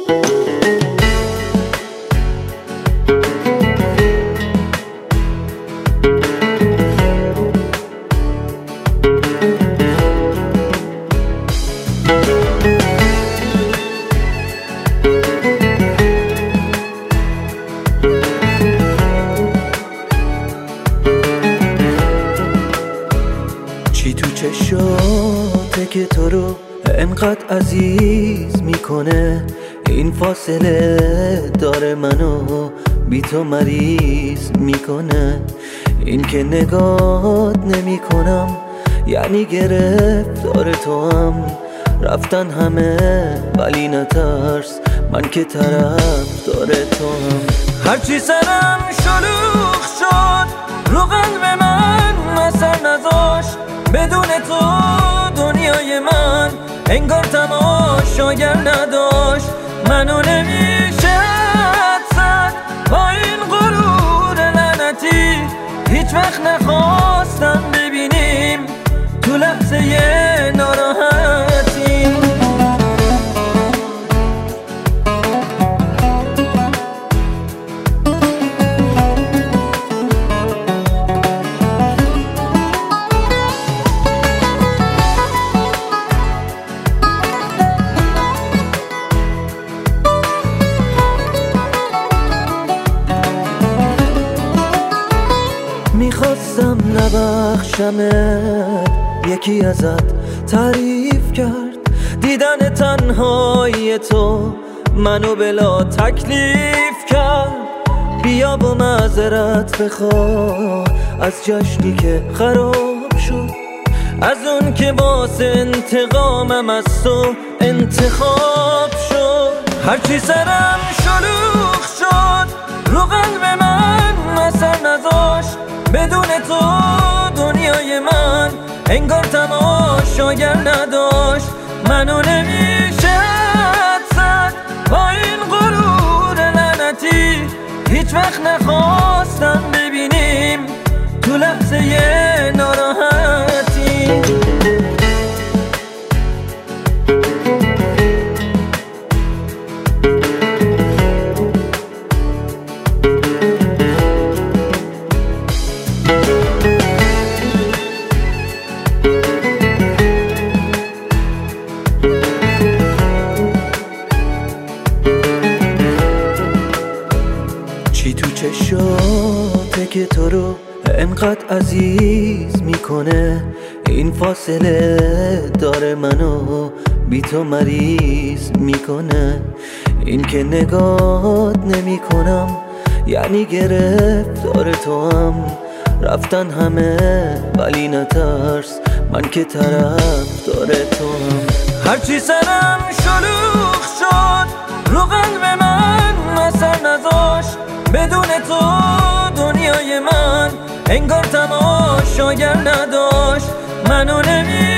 چی تو چشاته که تو رو انقدر عزیز میکنه؟ این فاصله داره منو بی تو مریض میکنه. این که نگات نمیکنم یعنی گرفتار تو هم. رفتن همه ولی نترس، من که طرف داره تو هم. هرچی سرم شلوغ شد رو قلب من اثر نذاشت. بدون تو دنیای من انگار تماشاگر نداشت. منو نمیشه حد زد با این غرور لعنتی. هیچ وقت نخواستم ببینیم تو لحظه ناراحتی. میخواستم نبخشمت، یکی ازت تعریف کرد. دیدن تنهایی تو منو بلا تکلیف کرد. بیا با معذرت بخواه از جشنی که خراب شد، از اون که واسه انتقامم از تو انتخاب شد. هرچی سرم شلوغ شد رو قلب من اثر نذاشت. بدون تو دنیای من انگار تماشاگر نداشت. منو نمیشه حد زد با این غرور لعنتی. هیچ وقت نخواستم ببینیم تو لحظه ناراحتی. چی تو چشاته که تو رو انقدر عزیز میکنه؟ این فاصله داره منو بی تو مریض میکنه. این که نگات نمیکنم یعنی گرفتار تو هم. رفتن همه ولی نترس، من که طرف داره تو هم. هرچی سرم شلوغ شد رو قلب من اثر نذاشت. بدون تو دنیای من انگار تماشاگر نداشت. منو